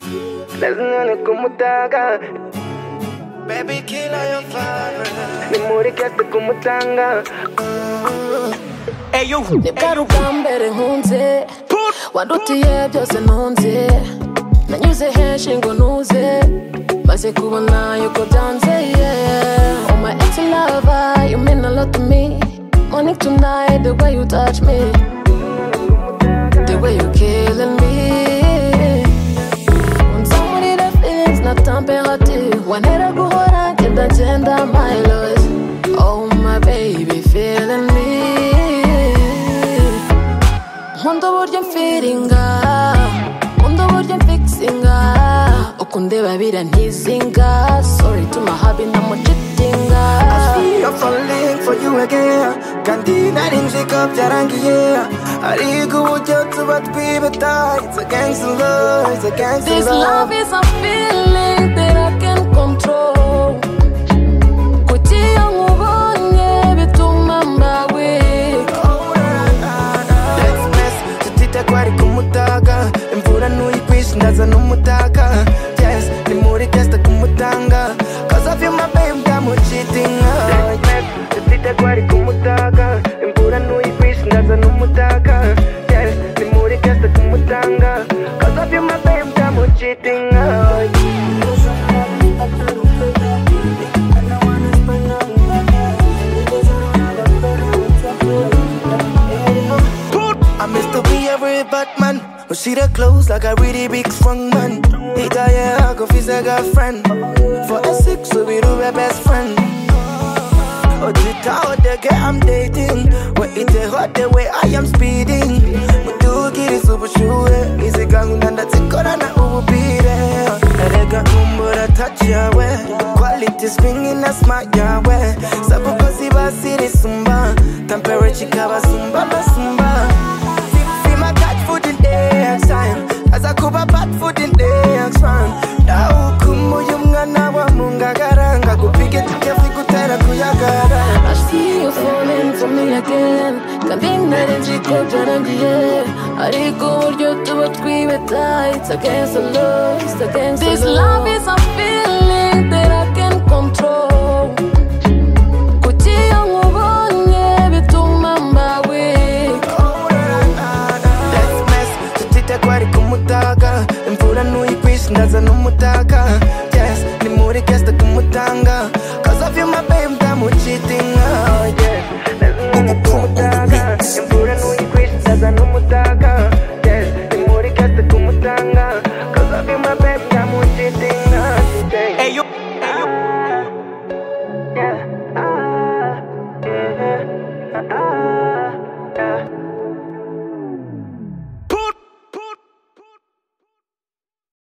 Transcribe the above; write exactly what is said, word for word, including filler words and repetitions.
Lazima nikumutaka Baby killer your favorite nimurikeste kumutanga Hey yo Nibwaruka mbere nkunze Wandutiye byose ntunze Nanyuze henshi ngo ntuze Maze kubona yuko byanze yeah. Oh my ex-lover, you mean a lot to me Morning to night, the way you touch me The way you killing me Unzamuri the feelings na temperature Wanera guhora genda genda my love Oh my baby feeling me Nkunda uburyo mfiringa Nkunda uburyo mfixinga Ukundeba bira ntizinga Sorry to my hubby namuchitinga I see you're falling for you again Kandi narinjika byarangiye Ariko uburyo tuba twibeta It's against the law, it's against the law This love is a feeling that I can't control Kutia ngubonye bituma mbawe Let's mess, tutita kwari kumutaka Imvura nuyikwish ndaza numutaka Yes, ni muri testa kumutanga Cause of you my babe ndamu cheating Let's mess, tutita kwari kumutaka Imvura nuyikwish ndaza numutaka Yes, ni muri testa kumutanga Cause of you my babe ndamu cheating I miss to be a real Batman. But see the clothes like a really big strong man. It a yeah, go fizz a girlfriend. For a six, so we do a best friend. Oh, the out the girl I'm dating. When it's a hot the way I am speeding. We do get it super sure. Is it gang and that's it gonna who will be there. And I got room but I touch your way. Quality swinging a smart your way. Sabu kosi ba siri sumba. Temperature kaba sumba ba sumba. Feel my cat foot in next time. As I kuba bad foot in next time. Now kumu yunga na wa munga garanga. Kupige tukefi kutera kuyagara. I see you falling for me again Kandi narinjika byarangiye Ariko uburyo tuba twibeta It's against the law, it's against the law This love is a feeling that I can't control Kutia ngubonye bituma mbawe Let's mess, tutita kwari kumutaka Imvura nuyikwish ndaza numutaka Yes, ni muri kesta kumutanga Cause of you my babe ndamu cheating Oh yes, lazima nikumutaka Imvura nuyikwish ndaza numutaka Yes, ni muri testa kumutanga Cause of you my babe ndamu cheating Hey yo